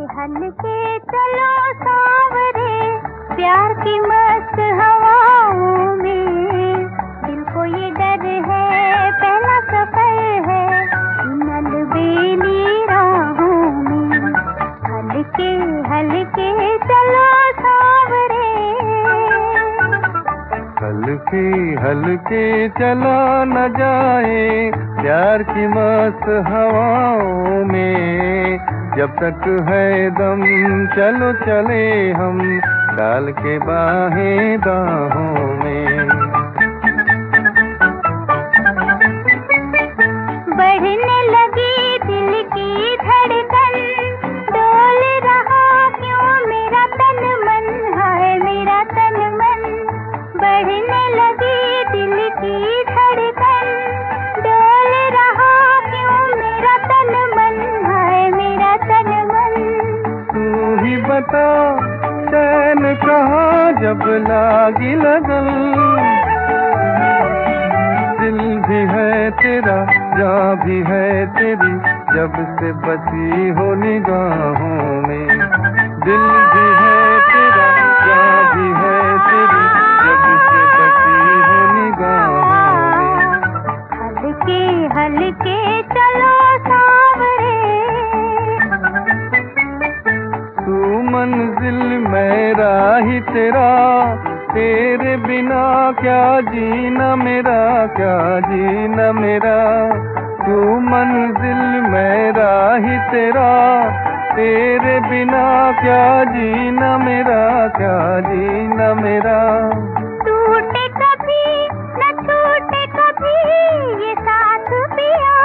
हल्के चलो सांवरे प्यार की मस्त हवाओं में, दिल को ये डर है पहला सफर है इन अलबेली राहों में। हल्के हल्के चलो सांवरे, हल्के हल्के चला न जाए प्यार की मस्त हवाओं में, जब तक है दम चलो चले हम डाल के बाहें बाहों में। बढ़ने लगी दिल की धड़कन, डोल रहा क्यों मेरा तन मन, है मेरा तन मन। बढ़ने लगी दिल की धड़कन, डोल रहा क्यों मेरा तन मन, है मेरा तन मन। तू ही बता चैन कहाँ जब लागी लगन, दिल भी है तेरा जान भी है तेरी जब से बसी हो निगाहों में। दिल भी है तेरा जान भी है तेरी जब से बसी हो निगाहों में। हल्के हल्के चलो सांवरे, तू मंजिल मेरा ही तेरा, तेरे बिना क्या जीना मेरा, क्या जीना मेरा। तू मंजिल मेरा ही तेरा, तेरे बिना क्या जीना मेरा, क्या जीना मेरा। टूटे कभी न छूटे कभी ये साथ पिया,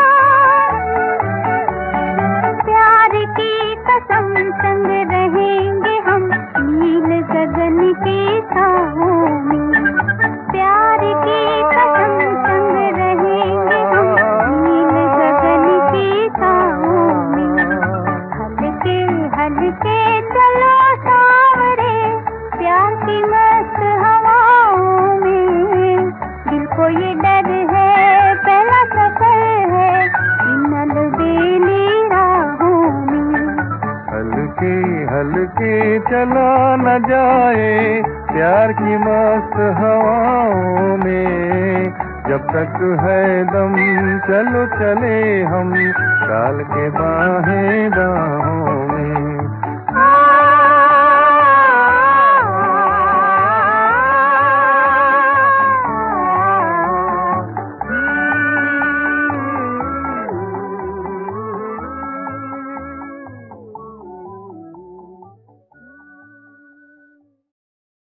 प्यार की कसम संग रहेंगे हम नील गगन की छाओं में। प्यार की कसम संग रहेंगे हम नील गगन की छाओं में। हल्के हल्के चलो सांवरे प्यार की मस्त हवाओं में, दिल को ये डर है पहला सफर है इन अलबेली राहों में। हल्के हल्के चला न जाए प्यार की मस्त हवाओं में, जब तक है दम चलो चले हम डाल के बाहें बाहों में।